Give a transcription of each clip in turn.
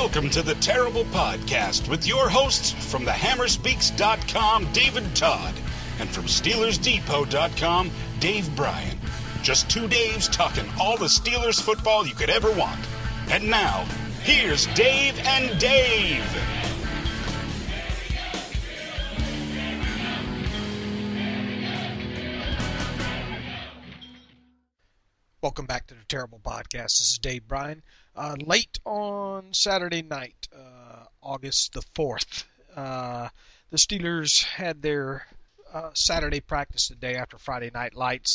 Welcome to the Terrible Podcast with your hosts from thehammerspeaks.com, David Todd, and from SteelersDepot.com, Dave Bryan. Just two Daves talking all the Steelers football you could ever want. And now, here's Dave and Dave. Welcome back to the Terrible Podcast. This is Dave Bryan. Late on Saturday night, August the 4th, the Steelers had their Saturday practice the day after Friday Night Lights.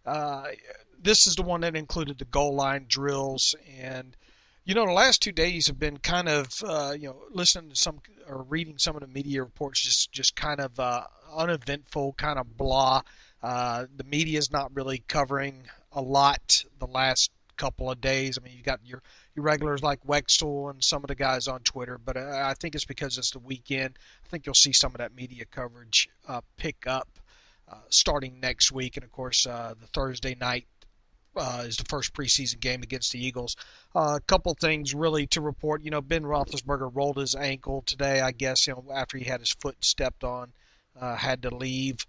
This is the one that included the goal line drills. And, you know, the last 2 days have been kind of, listening to some or reading some of the media reports, just kind of uneventful, kind of blah. The media is not really covering a lot the last couple of days. I mean, you got your regulars like Wexel and some of the guys on Twitter, but I think it's because it's the weekend. I think you'll see some of that media coverage pick up starting next week. And, of course, the Thursday night is the first preseason game against the Eagles. A couple things really to report. You know, Ben Roethlisberger rolled his ankle today, I guess, after he had his foot stepped on, had to leave.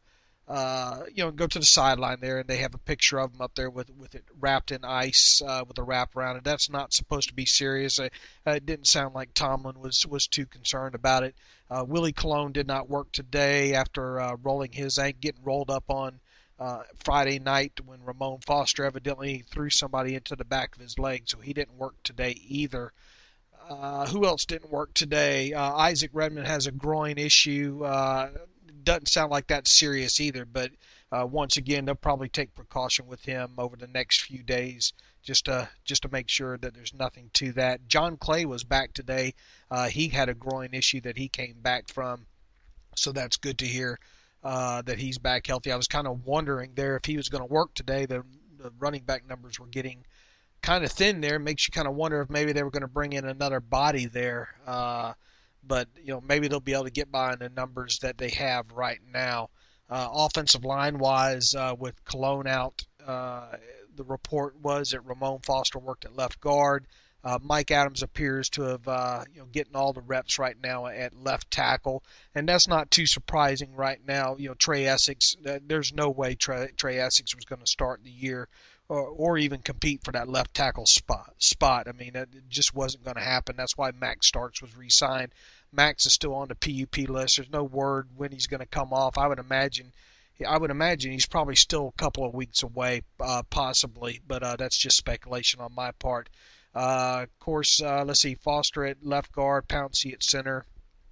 Go to the sideline there, and they have a picture of him up there with it wrapped in ice with a wrap around it. That's not supposed to be serious. It didn't sound like Tomlin was too concerned about it. Willie Colon did not work today after rolling his ankle, getting rolled up on Friday night when Ramon Foster evidently threw somebody into the back of his leg, so he didn't work today either. Who else didn't work today? Isaac Redman has a groin issue. Doesn't sound like that's serious either, but once again, they'll probably take precaution with him over the next few days just to make sure that there's nothing to that. John Clay was back today. He had a groin issue that he came back from, so that's good to hear that he's back healthy. I was kind of wondering there if he was going to work today. The running back numbers were getting kind of thin there. Makes you kind of wonder if maybe they were going to bring in another body there. But, maybe they'll be able to get by in the numbers that they have right now. Offensive line-wise, with Colon out, the report was that Ramon Foster worked at left guard. Mike Adams appears to have, getting all the reps right now at left tackle. And that's not too surprising right now. Trey Essex, there's no way Trey Essex was going to start the year or even compete for that left tackle spot. I mean, it just wasn't going to happen. That's why Max Starks was re-signed. Max is still on the PUP list. There's no word when he's going to come off. I would imagine he's probably still a couple of weeks away, possibly, but that's just speculation on my part. Of course, let's see, Foster at left guard, Pouncey at center.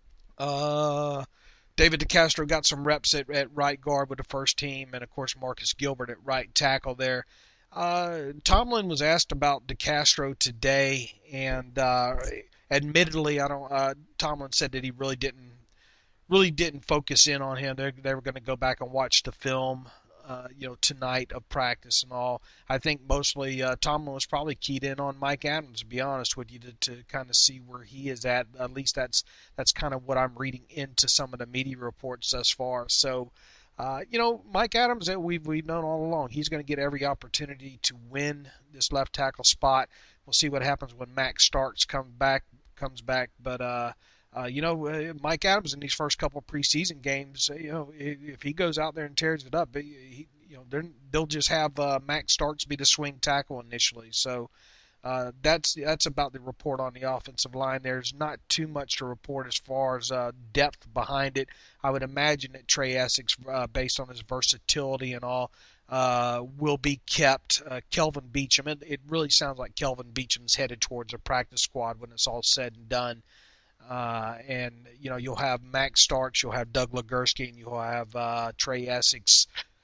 David DeCastro got some reps at right guard with the first team, and of course Marcus Gilbert at right tackle there. Tomlin was asked about DeCastro today, and admittedly, Tomlin said that he really didn't focus in on him. They were going to go back and watch the film, tonight of practice and all. I think mostly Tomlin was probably keyed in on Mike Adams, to be honest with you, to kind of see where he is at. At least that's kind of what I'm reading into some of the media reports thus far. So. Mike Adams, we've known all along, he's going to get every opportunity to win this left tackle spot. We'll see what happens when Max Starks comes back. But, Mike Adams in these first couple of preseason games, if he goes out there and tears it up, they'll just have Max Starks be the swing tackle initially. So that's about the report on the offensive line. There's not too much to report as far as depth behind it. I would imagine that Trey Essex, based on his versatility and all, will be kept. Kelvin Beachum, it really sounds like Kelvin Beachum's headed towards a practice squad when it's all said and done. You'll have Max Starks, you'll have Doug Legursky, and you'll have Trey Essex,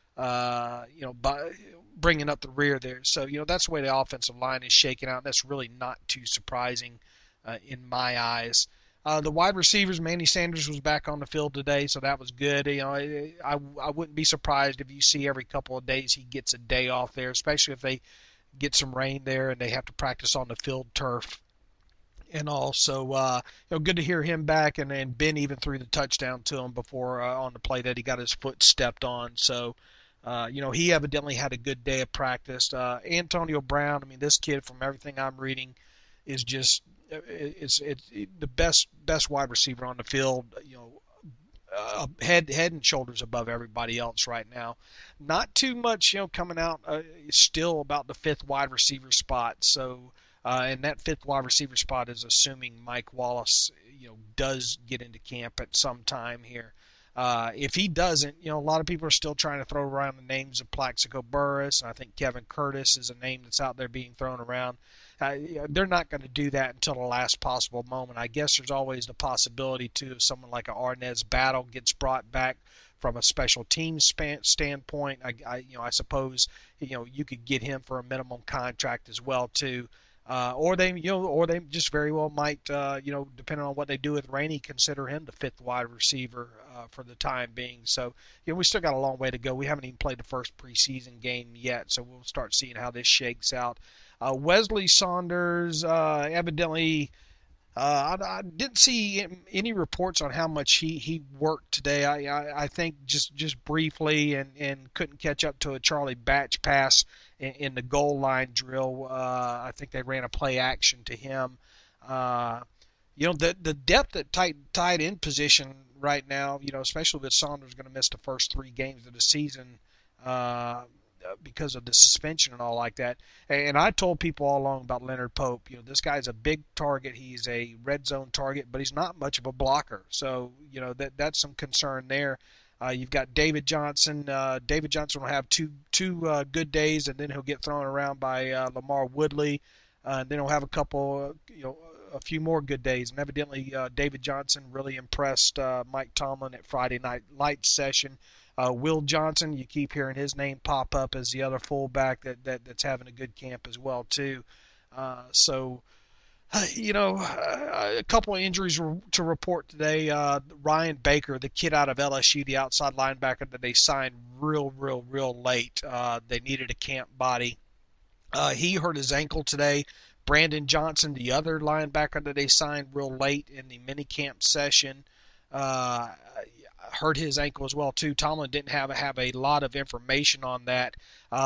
bringing up the rear there. So, that's the way the offensive line is shaking out. That's really not too surprising in my eyes. The wide receivers, Manny Sanders was back on the field today, so that was good. I wouldn't be surprised if you see every couple of days he gets a day off there, especially if they get some rain there and they have to practice on the field turf and all. So, good to hear him back, and Ben even threw the touchdown to him before on the play that he got his foot stepped on. So, he evidently had a good day of practice. Antonio Brown, this kid, from everything I'm reading, is just is the best wide receiver on the field. Head and shoulders above everybody else right now. Not too much, coming out still about the fifth wide receiver spot. So, and that fifth wide receiver spot is assuming Mike Wallace, does get into camp at some time here. If he doesn't, a lot of people are still trying to throw around the names of Plaxico Burress. I think Kevin Curtis is a name that's out there being thrown around. They're not going to do that until the last possible moment. I guess there's always the possibility, too, if someone like an Arnez Battle gets brought back from a special teams standpoint. I suppose, you could get him for a minimum contract as well, too. Or they just very well might, depending on what they do with Rainey, consider him the fifth wide receiver for the time being. So, we still got a long way to go. We haven't even played the first preseason game yet, so we'll start seeing how this shakes out. Wesley Saunders, evidently, I didn't see any reports on how much he worked today. I think just briefly and couldn't catch up to a Charlie Batch pass in the goal line drill. I think they ran a play action to him. The depth at tight end position right now, especially with Saunders going to miss the first 3 games of the season because of the suspension and all like that. And I told people all along about Leonard Pope. This guy's a big target. He's a red zone target, but he's not much of a blocker. So, that's some concern there. You've got David Johnson. David Johnson will have two good days, and then he'll get thrown around by Lamar Woodley. And then he'll have a few more good days. And evidently, David Johnson really impressed Mike Tomlin at Friday Night Lights session. Will Johnson, you keep hearing his name pop up as the other fullback that's having a good camp as well, too. A couple of injuries to report today. Ryan Baker, the kid out of LSU, the outside linebacker that they signed real late. They needed a camp body. He hurt his ankle today. Brandon Johnson, the other linebacker that they signed real late in the minicamp session, hurt his ankle as well too. Tomlin didn't have a lot of information on that.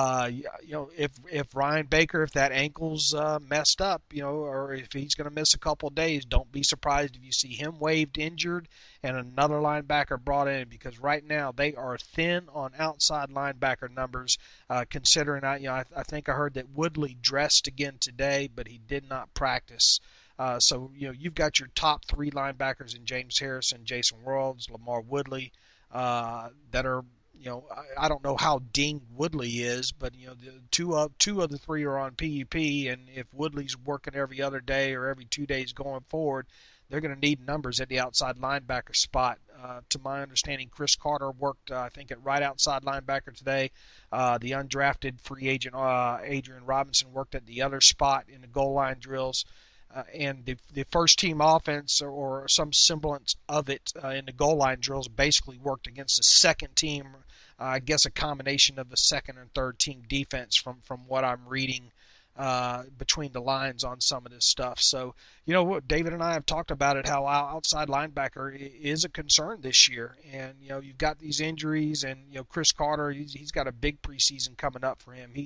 If Ryan Baker, if that ankle's messed up, or if he's going to miss a couple of days, don't be surprised if you see him waived injured and another linebacker brought in, because right now they are thin on outside linebacker numbers. Considering I think I heard that Woodley dressed again today, but he did not practice. So you've got your top 3 linebackers in James Harrison, Jason Worlds, Lamar Woodley, that are, I don't know how dinged Woodley is, but the two of the 3 are on PUP, and if Woodley's working every other day or every 2 days going forward, they're going to need numbers at the outside linebacker spot. To my understanding, Chris Carter worked, I think, at right outside linebacker today. The undrafted free agent Adrian Robinson worked at the other spot in the goal line drills. And the first team offense or some semblance of it in the goal line drills basically worked against the second team. I guess a combination of the second and third team defense from what I'm reading between the lines on some of this stuff. So, David and I have talked about it, how outside linebacker is a concern this year. And, you've got these injuries, and, Chris Carter, he's got a big preseason coming up for him.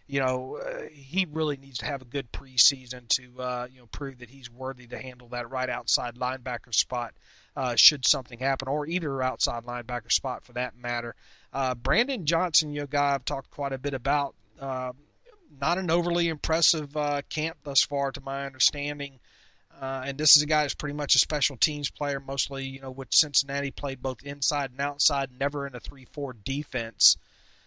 He really needs to have a good preseason to prove that he's worthy to handle that right outside linebacker spot should something happen, or either outside linebacker spot for that matter. Brandon Johnson, guy I've talked quite a bit about. Not an overly impressive camp thus far, to my understanding. And this is a guy who's pretty much a special teams player, mostly, with Cincinnati, played both inside and outside, never in a 3-4 defense.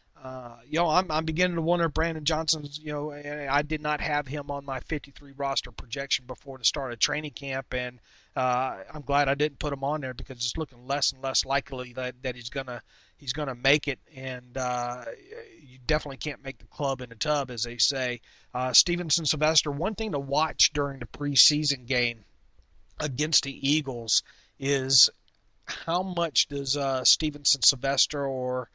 I'm beginning to wonder if Brandon Johnson's, I did not have him on my 53 roster projection before the start of training camp, and I'm glad I didn't put him on there, because it's looking less and less likely that he's gonna make it, and you definitely can't make the club in a tub, as they say. Stevenson Sylvester, one thing to watch during the preseason game against the Eagles is how much does Stevenson Sylvester or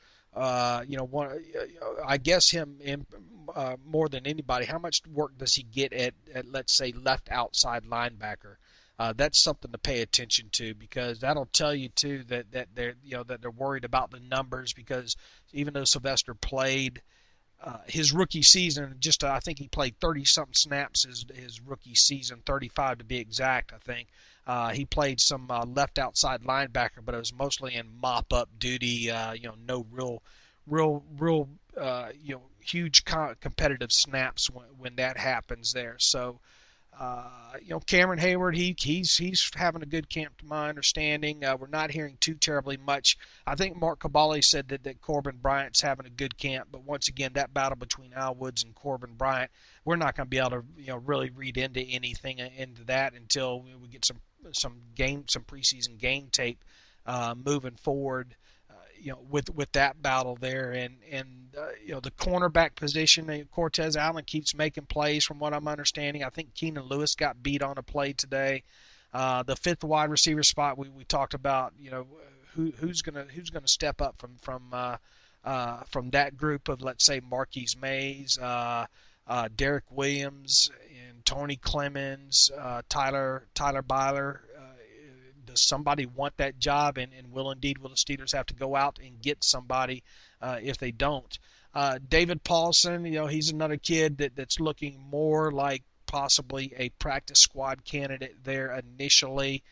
I guess him more than anybody, how much work does he get at let's say left outside linebacker? That's something to pay attention to, because that'll tell you too that they're worried about the numbers, because even though Sylvester played his rookie season. Just I think he played 30-something snaps his rookie season, 35 to be exact. I think he played some left outside linebacker, but it was mostly in mop-up duty. No real huge competitive snaps when that happens there. So. Cameron Hayward, he's having a good camp to my understanding. We're not hearing too terribly much. I think Mark Cabali said that Corbin Bryant's having a good camp, but once again, that battle between Al Woods and Corbin Bryant, we're not going to be able to really read into anything into that until we get some preseason game tape moving forward. With that battle there, and the cornerback position, Cortez Allen keeps making plays from what I'm understanding. I think Keenan Lewis got beat on a play today. The fifth wide receiver spot we talked about, who's gonna step up from that group of, let's say, Marquise Mays, Derek Williams, and Tony Clemens, Tyler Byler. Does somebody want that job, and will the Steelers have to go out and get somebody if they don't? David Paulson, he's another kid that's looking more like possibly a practice squad candidate there initially.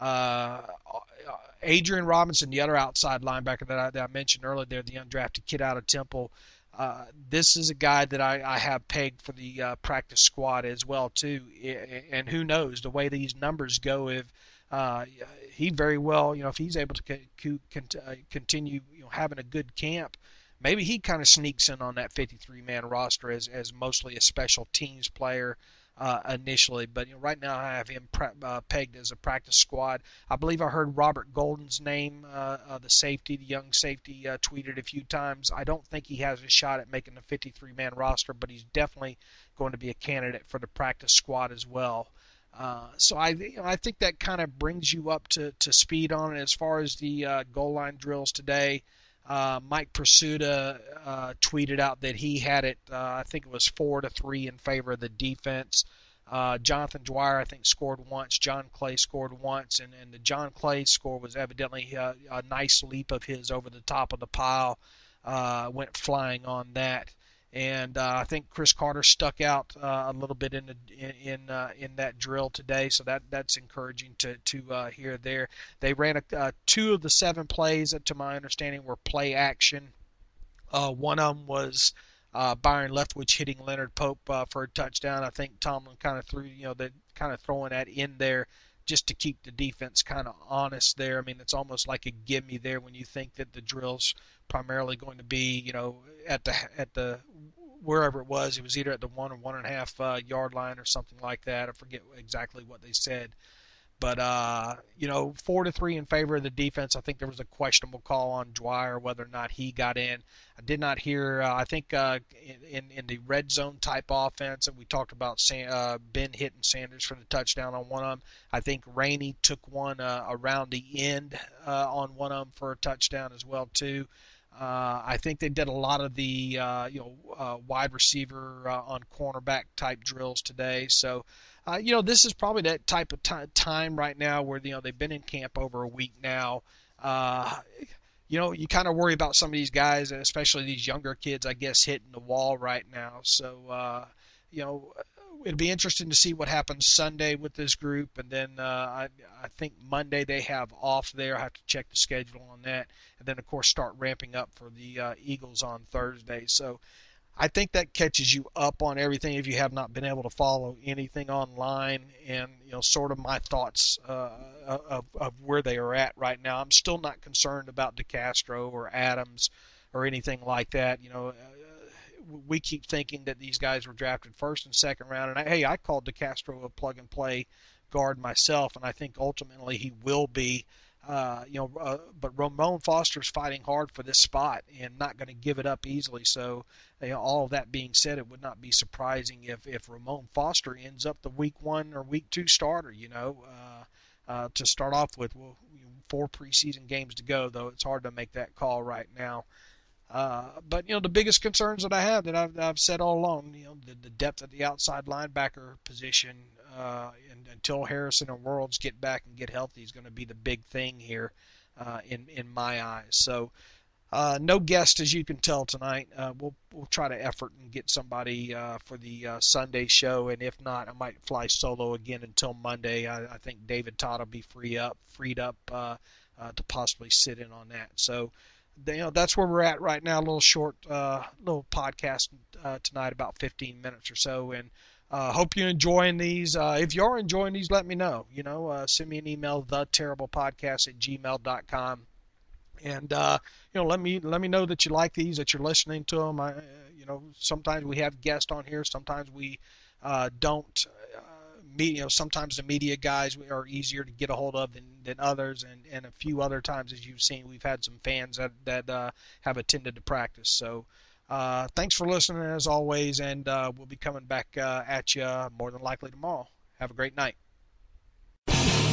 Adrian Robinson, the other outside linebacker that I mentioned earlier there, the undrafted kid out of Temple. This is a guy that I have pegged for the practice squad as well too, and who knows the way these numbers go, if he very well, if he's able to continue, having a good camp, maybe he kind of sneaks in on that 53-man roster as mostly a special teams player initially. But right now I have him pegged as a practice squad. I believe I heard Robert Golden's name, the young safety, tweeted a few times. I don't think he has a shot at making the 53-man roster, but he's definitely going to be a candidate for the practice squad as well. So I think that kind of brings you up to speed on it. As far as the goal line drills today, Mike Pursuta tweeted out that he had it, I think it was 4-3 in favor of the defense. Jonathan Dwyer, I think, scored once. John Clay scored once. And the John Clay score was evidently a nice leap of his over the top of the pile. Went flying on that. And I think Chris Carter stuck out a little bit in that drill today, so that's encouraging to hear there. They ran 2 of the 7 plays, to my understanding, were play action. One of them was Byron Leftwich hitting Leonard Pope for a touchdown. I think Tomlin kind of throwing that in there just to keep the defense kind of honest there. I mean, it's almost like a gimme there when you think that the drill's primarily going to be, at the wherever it was either at the 1 or 1.5 yard line or something like that. I forget exactly what they said. But 4-3 in favor of the defense. I think there was a questionable call on Dwyer, whether or not he got in. I did not hear. I think in the red zone type offense, and we talked about Ben hitting Sanders for the touchdown on one of them. I think Rainey took one around the end on one of them for a touchdown as well too. I think they did a lot of the wide receiver on cornerback type drills today. So, this is probably that type of time right now where they've been in camp over a week now. You kind of worry about some of these guys, especially these younger kids, I guess, hitting the wall right now. So, it'll be interesting to see what happens Sunday with this group, and then I think Monday they have off there. I have to check the schedule on that, and then of course start ramping up for the Eagles on Thursday. So I think that catches you up on everything if you have not been able to follow anything online, and sort of my thoughts of where they are at right now. I'm still not concerned about DeCastro or Adams or anything like that. We keep thinking that these guys were drafted first and second round. And I called DeCastro a plug-and-play guard myself, and I think ultimately he will be. But Ramon Foster's fighting hard for this spot and not going to give it up easily. So, all of that being said, it would not be surprising if Ramon Foster ends up the week 1 or week 2 starter, to start off with. 4 preseason games to go, though it's hard to make that call right now. But the biggest concerns that I have, that I've said all along, the depth of the outside linebacker position, and until Harrison and Worlds get back and get healthy, is going to be the big thing here, in my eyes. So No guest, as you can tell tonight. We'll try to effort and get somebody for the Sunday show, and if not, I might fly solo again until Monday. I think David Todd will be freed up to possibly sit in on that. So, that's where we're at right now. A little short, little podcast tonight, about 15 minutes or so, and hope you're enjoying these. If you are enjoying these, let me know. Send me an email, theterriblepodcast@gmail.com. And let me know that you like these, that you're listening to them. Sometimes we have guests on here, sometimes we don't. Sometimes the media guys are easier to get a hold of than others, and a few other times, as you've seen, we've had some fans that have attended the practice. So thanks for listening as always, and we'll be coming back at you more than likely tomorrow. Have a great night.